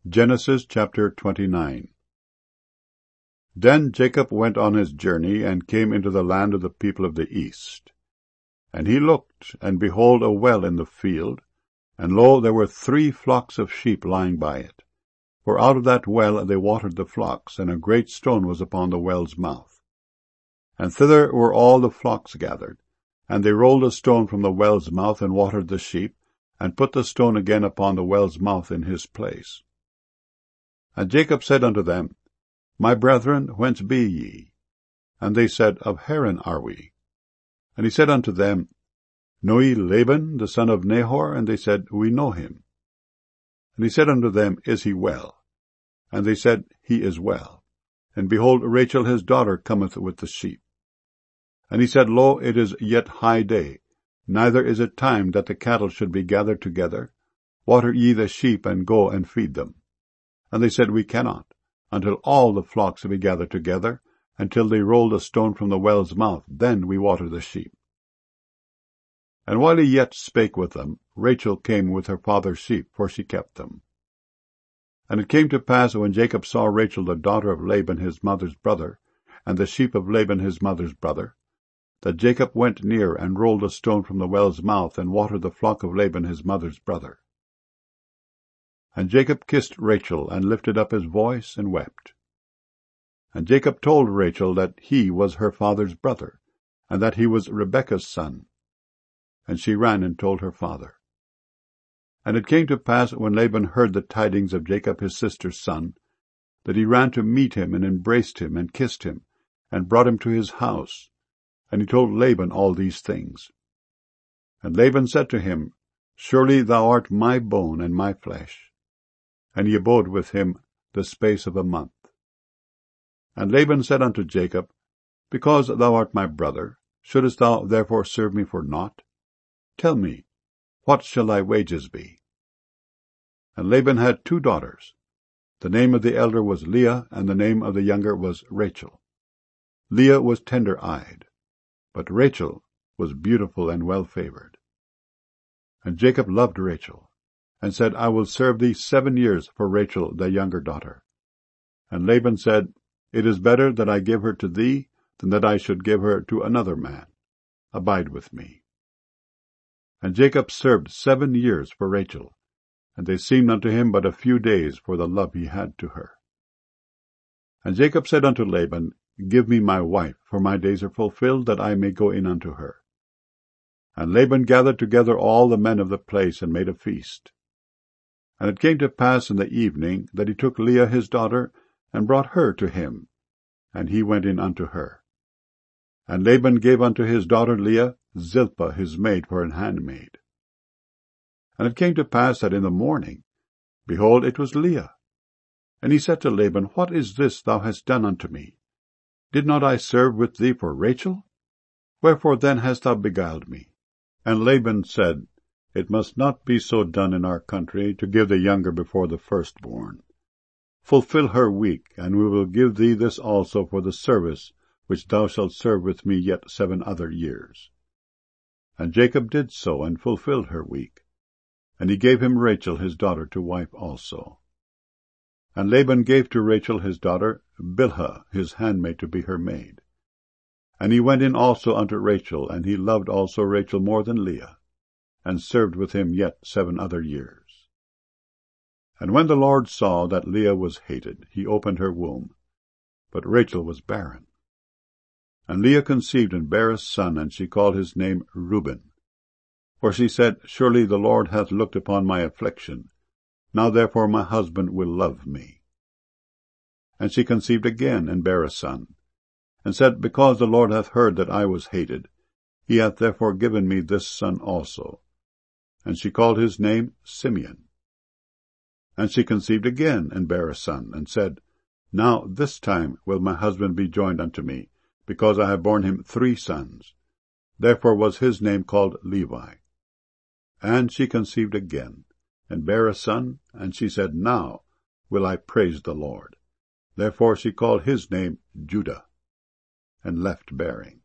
Genesis chapter 29. Then Jacob went on his journey, and came into the land of the people of the east. And he looked, and behold, a well in the field, and lo, there were 3 flocks of sheep lying by it. For out of that well they watered the flocks, and a great stone was upon the well's mouth. And thither were all the flocks gathered, and they rolled a stone from the well's mouth, and watered the sheep, and put the stone again upon the well's mouth in his place. And Jacob said unto them, My brethren, whence be ye? And they said, Of Haran are we. And he said unto them, Know ye Laban, the son of Nahor? And they said, We know him. And he said unto them, Is he well? And they said, He is well. And behold, Rachel his daughter cometh with the sheep. And he said, Lo, it is yet high day, neither is it time that the cattle should be gathered together. Water ye the sheep, and go and feed them. And they said, We cannot, until all the flocks be gathered together, until they roll the stone from the well's mouth, then we water the sheep. And while he yet spake with them, Rachel came with her father's sheep, for she kept them. And it came to pass, when Jacob saw Rachel the daughter of Laban his mother's brother, and the sheep of Laban his mother's brother, that Jacob went near, and rolled a stone from the well's mouth, and watered the flock of Laban his mother's brother. And Jacob kissed Rachel, and lifted up his voice, and wept. And Jacob told Rachel that he was her father's brother, and that he was Rebekah's son. And she ran and told her father. And it came to pass, when Laban heard the tidings of Jacob his sister's son, that he ran to meet him, and embraced him, and kissed him, and brought him to his house. And he told Laban all these things. And Laban said to him, Surely thou art my bone and my flesh. And he abode with him the space of a month. And Laban said unto Jacob, Because thou art my brother, shouldest thou therefore serve me for naught? Tell me, what shall thy wages be? And Laban had 2 daughters. The name of the elder was Leah, and the name of the younger was Rachel. Leah was tender-eyed, but Rachel was beautiful and well-favored. And Jacob loved Rachel, and said, I will serve thee 7 years for Rachel thy younger daughter. And Laban said, It is better that I give her to thee, than that I should give her to another man. Abide with me. And Jacob served 7 years for Rachel, and they seemed unto him but a few days for the love he had to her. And Jacob said unto Laban, Give me my wife, for my days are fulfilled, that I may go in unto her. And Laban gathered together all the men of the place, and made a feast. And it came to pass in the evening, that he took Leah his daughter, and brought her to him, and he went in unto her. And Laban gave unto his daughter Leah Zilpah his maid for an handmaid. And it came to pass that in the morning, behold, it was Leah. And he said to Laban, What is this thou hast done unto me? Did not I serve with thee for Rachel? Wherefore then hast thou beguiled me? And Laban said, It must not be so done in our country, to give the younger before the firstborn. Fulfill her week, and we will give thee this also for the service which thou shalt serve with me yet 7 other years. And Jacob did so, and fulfilled her week. And he gave him Rachel his daughter to wife also. And Laban gave to Rachel his daughter Bilhah his handmaid to be her maid. And he went in also unto Rachel, and he loved also Rachel more than Leah, and served with him yet 7 other years. And when the Lord saw that Leah was hated, he opened her womb, but Rachel was barren. And Leah conceived and bare a son, and she called his name Reuben. For she said, Surely the Lord hath looked upon my affliction. Now therefore my husband will love me. And she conceived again, and bare a son, and said, Because the Lord hath heard that I was hated, he hath therefore given me this son also. And she called his name Simeon. And she conceived again, and bare a son, and said, Now this time will my husband be joined unto me, because I have borne him 3 sons. Therefore was his name called Levi. And she conceived again, and bare a son, and she said, Now will I praise the Lord. Therefore she called his name Judah, and left bearing.